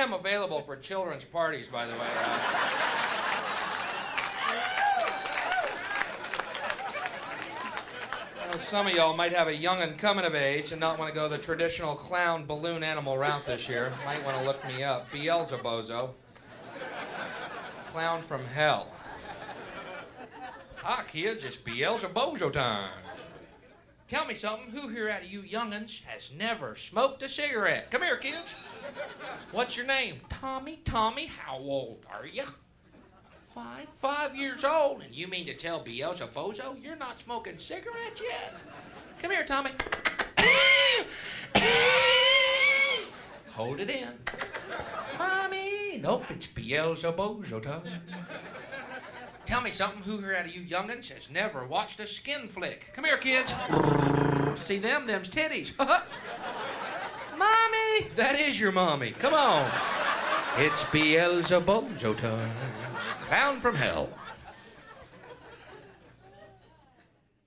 am available for children's parties, by the way. Some of y'all might have a young'un coming of age and not want to go the traditional clown balloon animal route this year. Might want to look me up. Beelzebozo. Clown from hell. Ah, kids, it's Beelzebozo time. Tell me something. Who here out of you young'uns has never smoked a cigarette? Come here, kids. What's your name? Tommy. Tommy, how old are you? 5. 5 years old. And you mean to tell Beelzebozo you're not smoking cigarettes yet? Come here, Tommy. Hold it in. Mommy. Nope, it's Beelzebozo time. Tell me something. Who here out of you young'uns has never watched a skin flick? Come here, kids. See them? Them's titties. Mommy. That is your mommy. Come on. It's Beelzebozo time. Clown from hell.